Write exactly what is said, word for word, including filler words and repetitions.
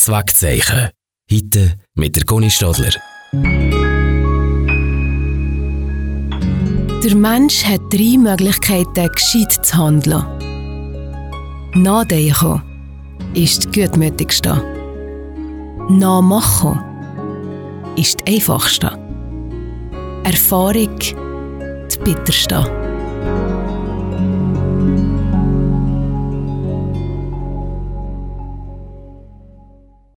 Kurzwegzeichen. Heute mit der Conny Stadler. Der Mensch hat drei Möglichkeiten, gescheit zu handeln. Nachdenken ist die gutmütigste. Nachmachen ist die einfachste. Erfahrung die bitterste.